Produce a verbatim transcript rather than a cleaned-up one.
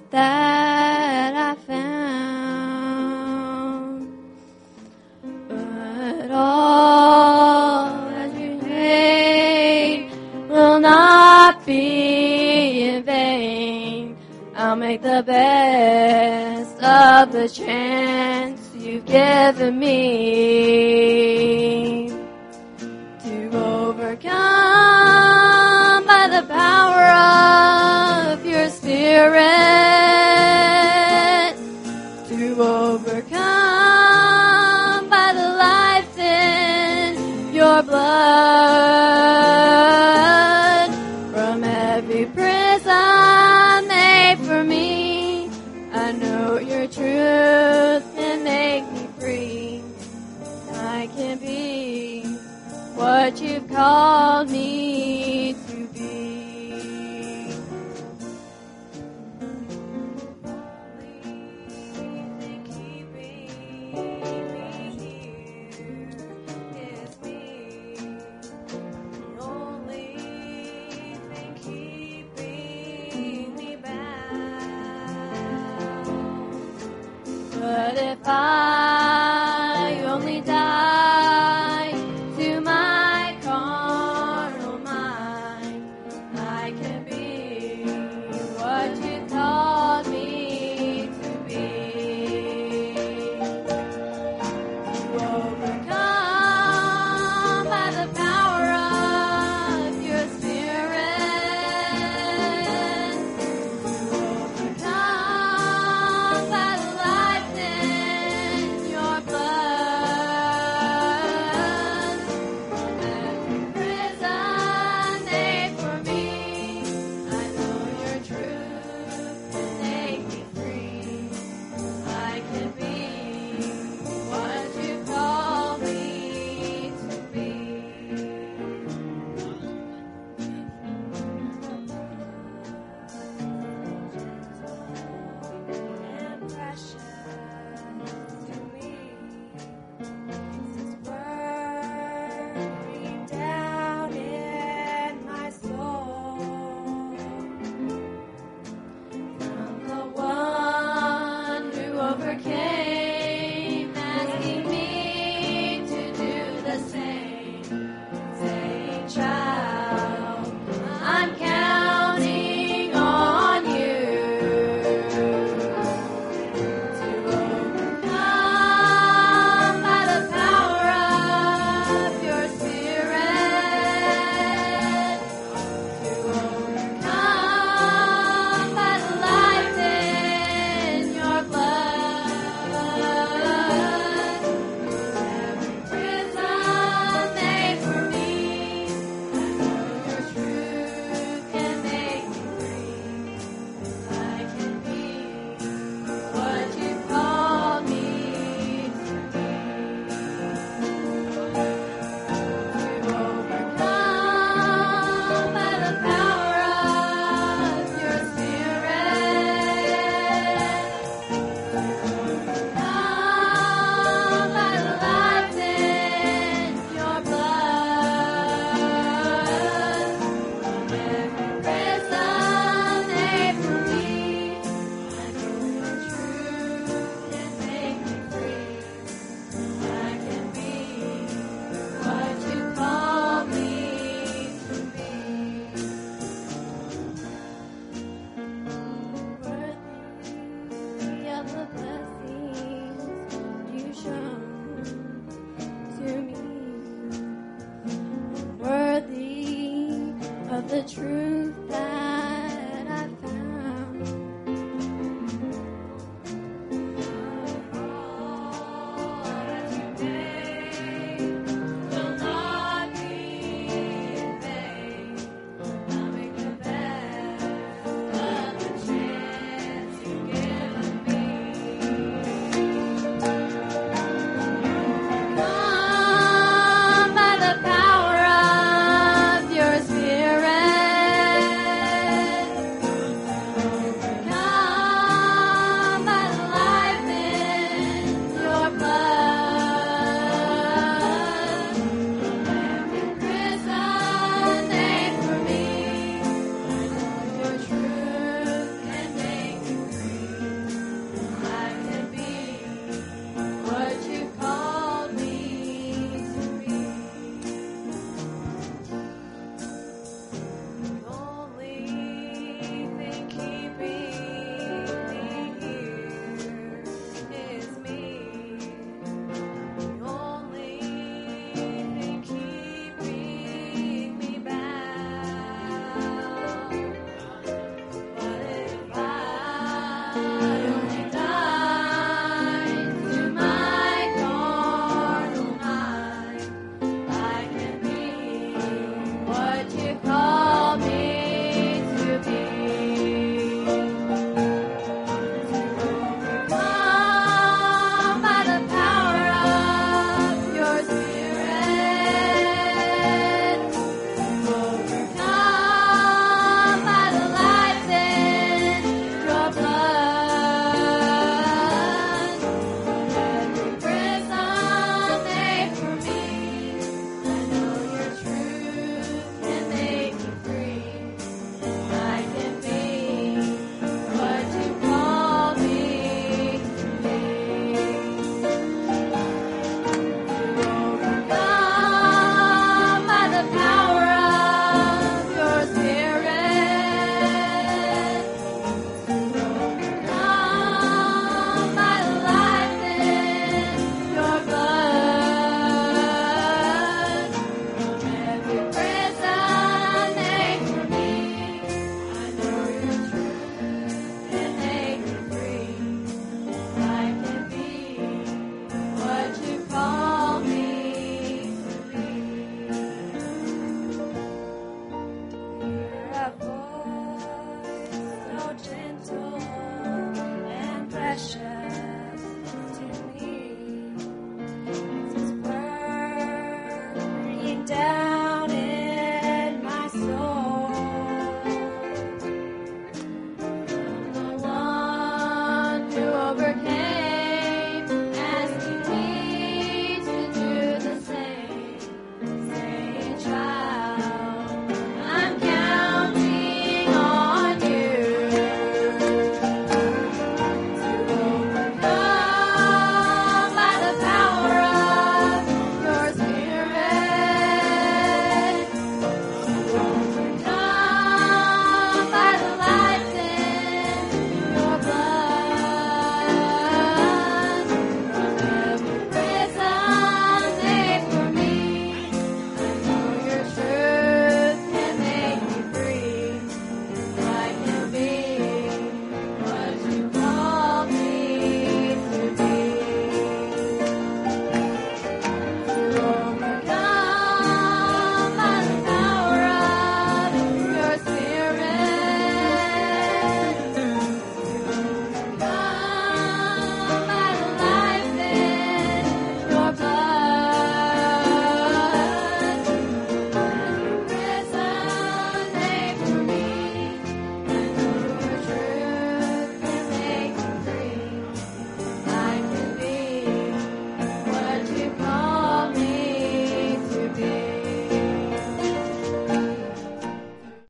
that I found. But all that you made will not be in vain. I'll make the best of the chance you've given me to overcome by the power of your Spirit, to overcome by the life in your blood. From every prison made for me, I know your truth can make me free. I can be what you've called me to be. But if I only die to my carnal mind, I can be what you called me to be. To overcome by the power of your Spirit, to overcome by the life in your blood. Every prison made for me, I know your truth can make me free. I can be what you call me to be. And precious to me is this word deep down in my soul, from the one who overcame